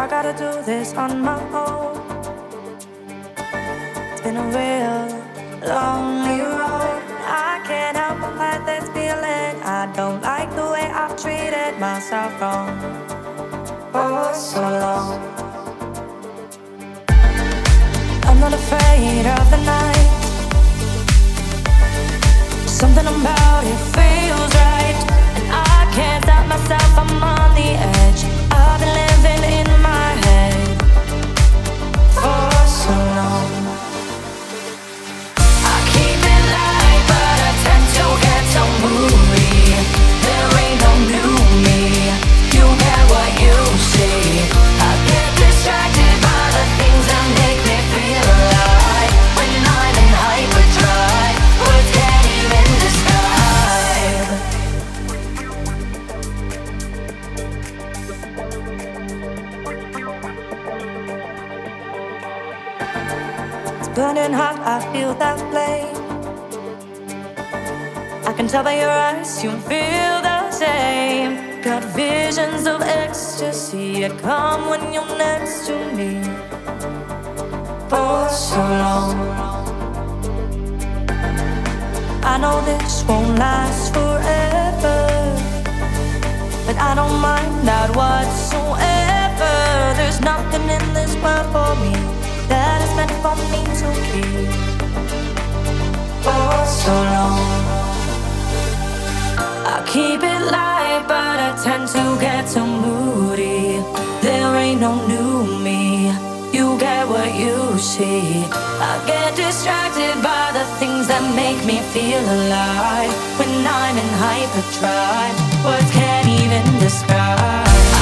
I gotta do this on my own. It's been a real lonely road. I can't help but fight this feeling. I don't like the way I've treated myself wrong for so long. I'm not afraid of the night. Something about it feels right, and I can't stop myself. I'm on the edge. I've been living in my head for so long. I keep it light, but I tend to get so moody. There ain't no new me. You get what you see. I get distracted by the things that make me feel alive. When I'm in hyperdrive, words can't even describe. It's burning hot, I feel that flame. I can tell by your eyes you feel the same. Got visions of ecstasy that come when you're next to me for so long. I know this won't last forever, but I don't mind that whatsoever. There's nothing in this world for me that is meant for me to keep for so long. I keep it light, but I tend to get so moody. There ain't no new me. You get what you see. I get distracted by the things that make me feel alive. When I'm in hyperdrive, words can't even describe.